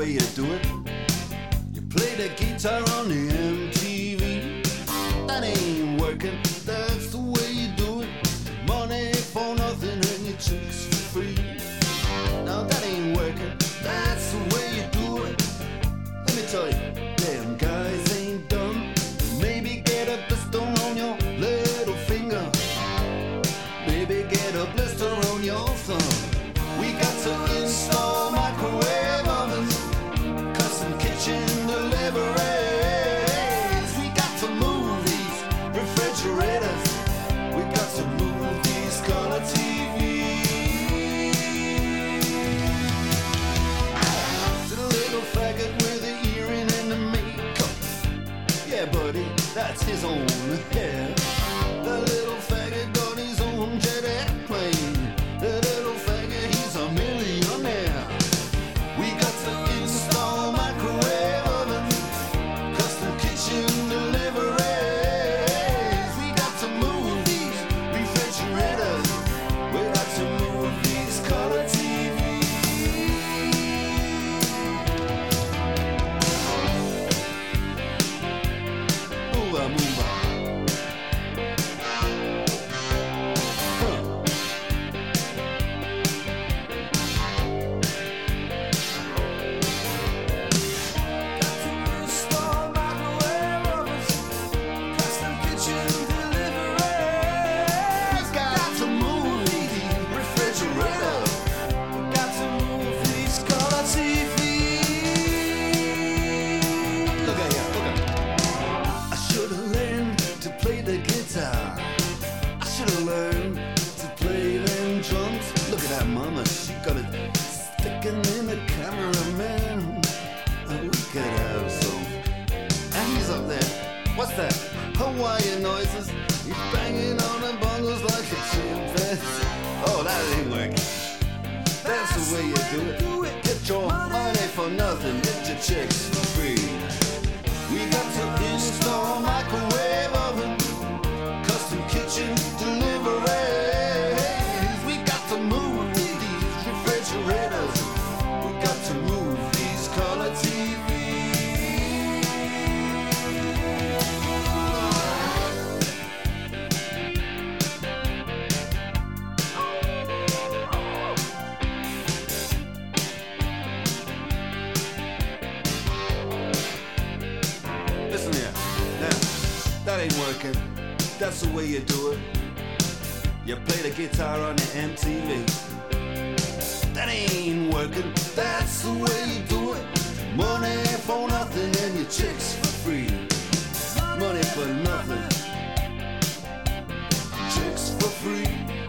way you do it. You play the guitar on the MTV. That ain't working, that's the way you do it. Money for nothing and your chicks for free. Now that ain't working, that's the way you do it. Let me tell you, damn guys ain't dumb. Maybe get a blister on your little finger. Maybe get a blister on your thumb. We got to install microwave ovens, custom kitchen deliveries. We got to move these refrigerators. We got to move these color TVs. To the little faggot with the earring and the makeup. Yeah, buddy, that's his own hair. The little faggot got his own jet airplane. The little faggot, he's a millionaire. We got to install microwave oven, custom kitchen deliveries. We got to move these refrigerators. We got to move these color TVs. Moomba, moomba. Mama, she got it sticking in the cameraman. We could have some. And he's up there. What's that? Hawaiian noises. He's banging on the bongos like a chimpanzee. Oh, that ain't working. That's the way you do it. Get your money for nothing. Get your chicks for free. We got to install microwave oven, custom kitchen delivery. We got to move these refrigerators. We got to move these color TVs. Listen here, now, that ain't working. That's the way you do it. You play the guitar on the MTV. That ain't working, that's the way you do it. Money for nothing and your chicks for free. Money for nothing, chicks for free.